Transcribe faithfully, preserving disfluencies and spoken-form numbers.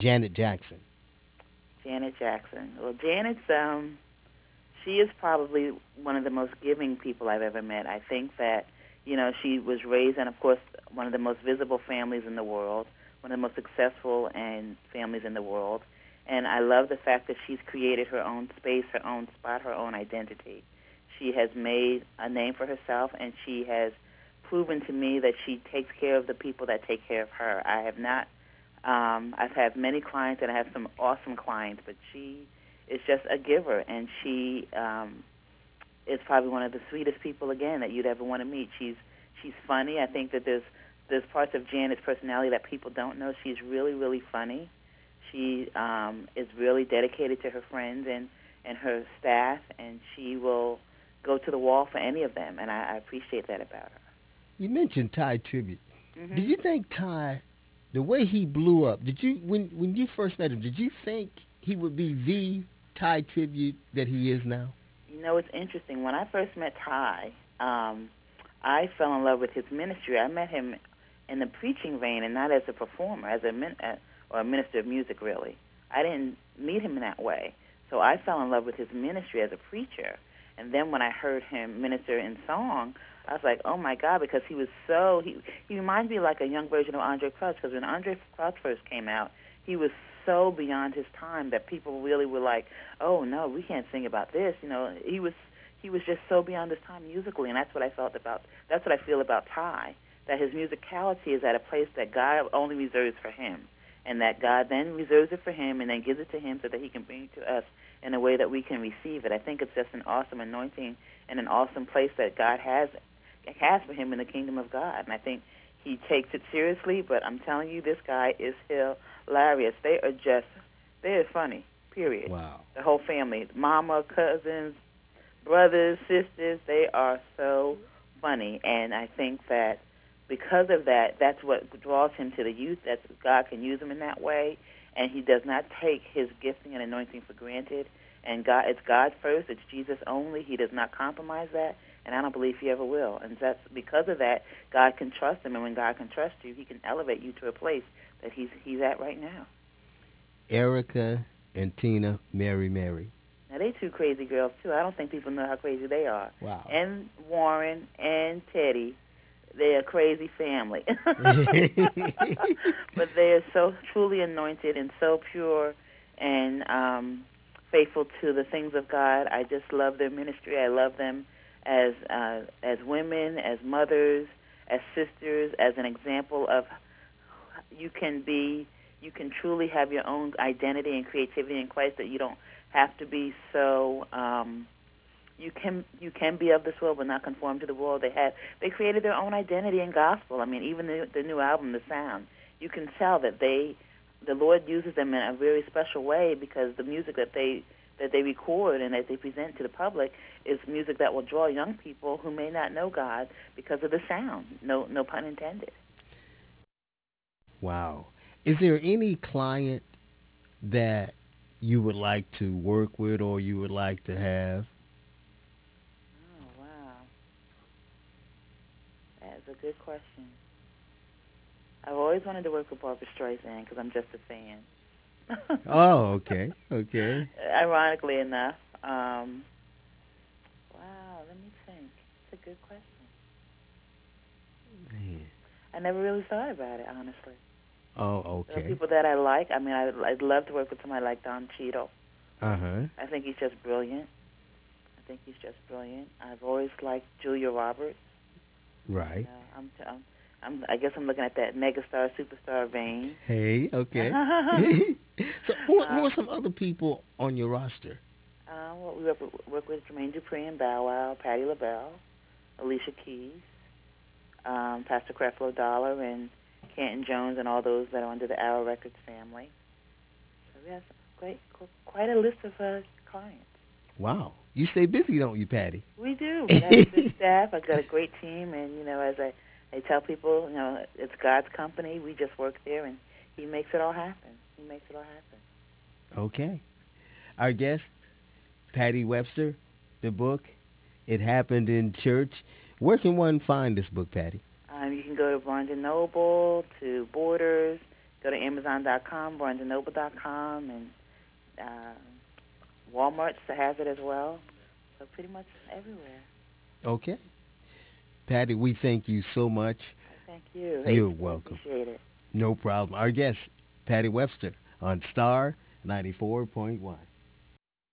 Janet Jackson. Janet Jackson. Well, Janet's um, she is probably one of the most giving people I've ever met. I think that, you know, she was raised in, of course, one of the most visible families in the world, one of the most successful and families in the world. And I love the fact that she's created her own space, her own spot, her own identity. She has made a name for herself, and she has proven to me that she takes care of the people that take care of her. I have not um, I've had many clients, and I have some awesome clients, but she is just a giver, and she um, is probably one of the sweetest people again that you'd ever want to meet. She's she's funny. I think that there's there's parts of Janet's personality that people don't know. She's really really funny. She um, is really dedicated to her friends and and her staff, and she will go to the wall for any of them, and I, I appreciate that about her. You mentioned Ty Tribute. Did hmm you think Ty, the way he blew up, did you when when you first met him, did you think he would be the Ty Tribute that he is now? You know, it's interesting. When I first met Ty, um, I fell in love with his ministry. I met him in the preaching vein and not as a performer, as a min- uh, or a minister of music, really. I didn't meet him in that way. So I fell in love with his ministry as a preacher. And then when I heard him minister in song, I was like, oh my God, because he was so, he, he reminds me like a young version of Andre Crouch, because when Andre Crouch first came out, he was so beyond his time that people really were like, oh no, we can't sing about this. You know, he was he was just so beyond his time musically, and that's what I felt about. That's what I feel about Ty. That his musicality is at a place that God only reserves for him, and that God then reserves it for him, and then gives it to him so that he can bring it to us in a way that we can receive it. I think it's just an awesome anointing and an awesome place that God has has for him in the kingdom of God, and I think he takes it seriously. But I'm telling you, this guy is hilarious. They are just they are funny. Period. Wow. The whole family, mama, cousins, brothers, sisters, they are so funny. And I think that because of that, that's what draws him to the youth. That God can use him in that way, and he does not take his gifting and anointing for granted. And God, it's God first. It's Jesus only. He does not compromise that, and I don't believe he ever will. And that's because of that, God can trust him. And when God can trust you, He can elevate you to a place that He's He's at right now. Erica and Tina, Mary Mary. Now they two crazy girls too. I don't think people know how crazy they are. Wow. And Warren and Teddy, they're a crazy family. But they are so truly anointed and so pure and um, faithful to the things of God. I just love their ministry. I love them as uh, as women, as mothers, as sisters, as an example of you can be you can truly have your own identity and creativity in Christ, that you don't have to be so um you can you can be of this world but not conform to the world. They had they created their own identity in gospel. I mean, even the, the new album, The Sound, you can tell that they the Lord uses them in a very special way, because the music that they that they record and that they present to the public is music that will draw young people who may not know God because of the sound. No no pun intended. Wow. Is there any client that you would like to work with or you would like to have? Oh wow, that's a good question. I've always wanted to work with Barbara Streisand because I'm just a fan. Oh, okay. Okay. Ironically enough, um, wow. Let me think. It's a good question. Man. I never really thought about it, honestly. Oh, There are okay. people that I like. I mean, I, I'd love to work with somebody like Don Cheadle. Uh-huh. I think he's just brilliant. I think he's just brilliant. I've always liked Julia Roberts. You Right. know, I'm, I'm, I'm I guess I'm looking at that megastar, superstar vein. Hey, okay. uh, So who who are some other people on your roster? uh, well, we work with, work with Jermaine Dupri and Bow Wow, Patti LaBelle, Alicia Keys, um, Pastor Creflo Dollar, and Canton Jones, and all those that are under the Arrow Records family. So we have quite quite a list of uh, clients. Wow. You stay busy, don't you, Patty? We do. We have a good staff. I've got a great team, and you know, as I, I tell people, you know, it's God's company. We just work there, and He makes it all happen. He makes it all happen. Okay. Our guest, Patty Webster, the book, It Happened in Church. Where can one find this book, Patty? Um, you can go to Barnes and Noble, to Borders. go to Amazon dot com, Barnes and Noble dot com, and uh, Walmart has it as well. So pretty much everywhere. Okay. Patty, we thank you so much. I thank you. You're I welcome. appreciate it. No problem. Our guest, Patty Webster, on Star ninety-four point one.